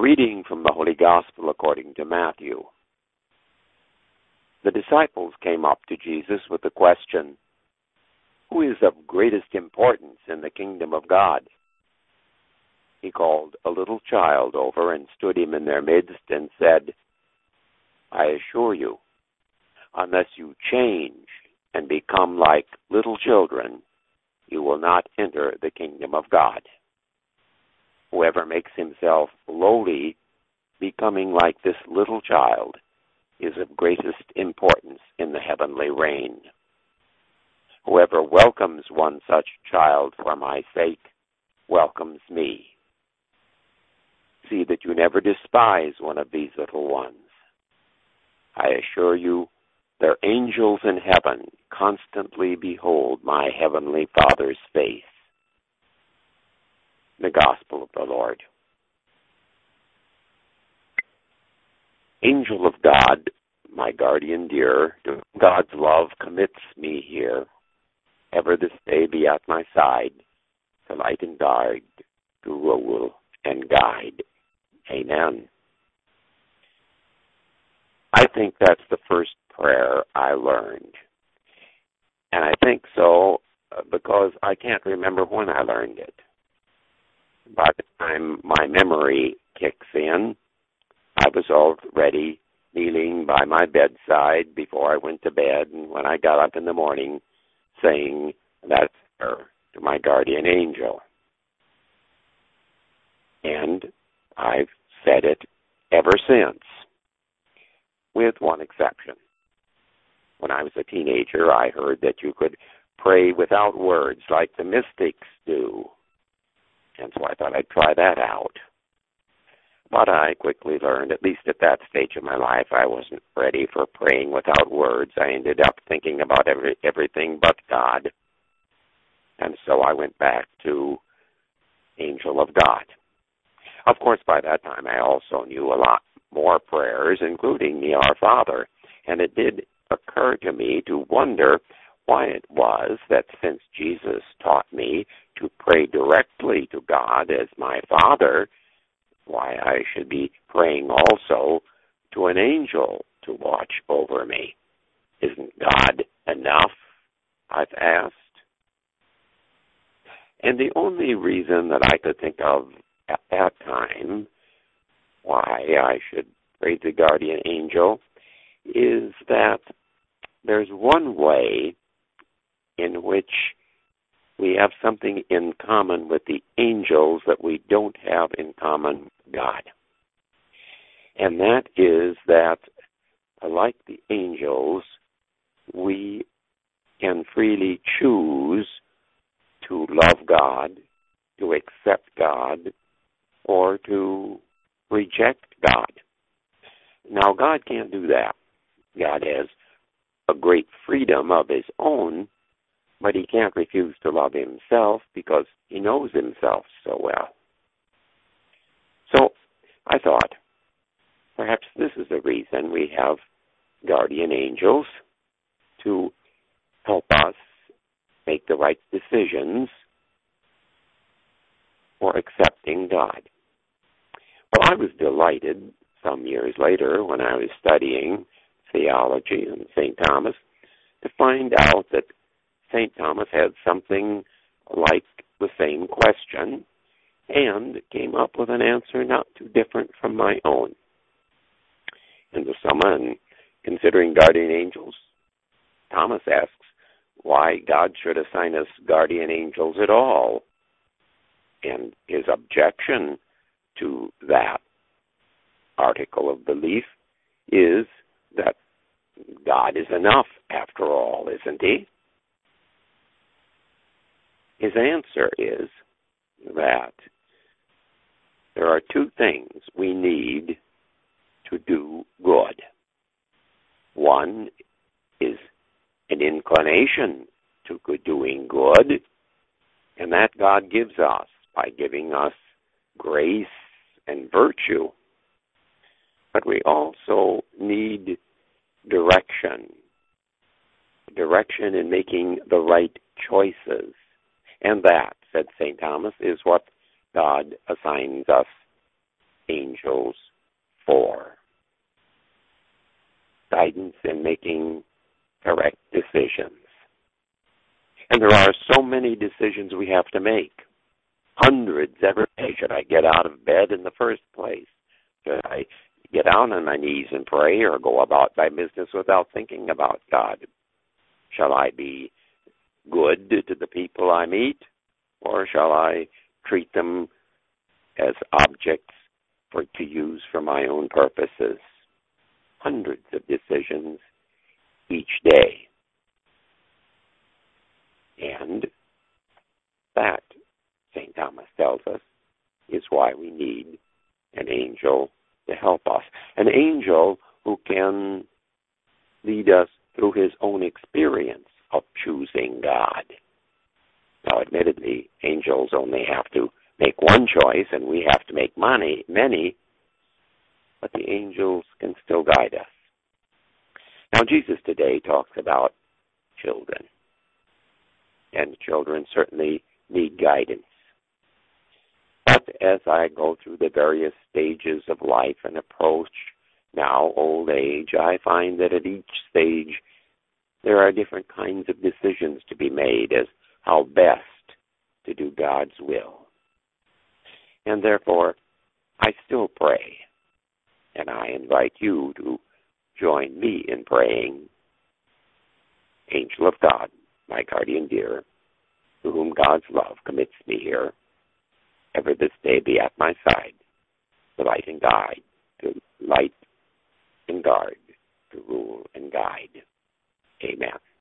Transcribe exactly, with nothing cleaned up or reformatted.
reading from the Holy Gospel according to Matthew. The disciples came up to Jesus with the question, "Who is of greatest importance in the kingdom of God?" He called a little child over and stood him in their midst and said, "I assure you, unless you change and become like little children, you will not enter the kingdom of God. Whoever makes himself lowly, becoming like this little child, is of greatest importance in the heavenly reign. Whoever welcomes one such child for my sake welcomes me. See that you never despise one of these little ones. I assure you, their angels in heaven constantly behold my heavenly Father's face." The Gospel of the Lord. Angel of God, my guardian dear, to whom God's love commits me here, ever this day be at my side, to light and guard, to rule and guide. Amen. I think that's the first prayer I learned. And I think so because I can't remember when I learned it. By the time my memory kicks in, I was already kneeling by my bedside before I went to bed, and when I got up in the morning, saying that prayer to my guardian angel. And I've said it ever since, with one exception. When I was a teenager, I heard that you could pray without words like the mystics do. And so I thought I'd try that out. But I quickly learned, at least at that stage of my life, I wasn't ready for praying without words. I ended up thinking about every, everything but God. And so I went back to Angel of God. Of course, by that time, I also knew a lot more prayers, including the Our Father. And it did occur to me to wonder why it was that since Jesus taught me to pray directly to God as my Father, why I should be praying also to an angel to watch over me. Isn't God enough? I've asked. And the only reason that I could think of at that time why I should pray to guardian angel is that there's one way in which we have something in common with the angels that we don't have in common with God. And that is that, like the angels, we can freely choose to love God, to accept God, or to reject God. Now, God can't do that. God has a great freedom of his own, but he can't refuse to love himself because he knows himself so well. So I thought, perhaps this is the reason we have guardian angels, to help us make the right decisions for accepting God. Well, I was delighted some years later when I was studying theology in Saint Thomas to find out that Saint Thomas had something like the same question and came up with an answer not too different from my own. In the Summa, in considering guardian angels, Thomas asks why God should assign us guardian angels at all. And his objection to that article of belief is that God is enough after all, isn't he? His answer is that there are two things we need to do good. One is an inclination to doing good, and that God gives us by giving us grace and virtue. But we also need direction, direction in making the right choices. And that, said Saint Thomas, is what God assigns us angels for? Guidance in making correct decisions. And there are so many decisions we have to make. Hundreds every day. Should I get out of bed in the first place? Should I get down on my knees and pray or go about my business without thinking about God? Shall I be good to the people I meet, or shall I treat them as objects for to use for my own purposes? Hundreds of decisions each day. And that, Saint Thomas tells us, is why we need an angel to help us. An angel who can lead us through his own experience of choosing God. Now, admittedly, angels only have to make one choice, and we have to make many, many, but the angels can still guide us. Now, Jesus today talks about children, and children certainly need guidance. But as I go through the various stages of life and approach now old age, I find that at each stage there are different kinds of decisions to be made as how best to do God's will. And therefore, I still pray, and I invite you to join me in praying. Angel of God, my guardian dear, to whom God's love commits me here, ever this day be at my side, to light and guide, to light and guard, to rule and guide. Amen.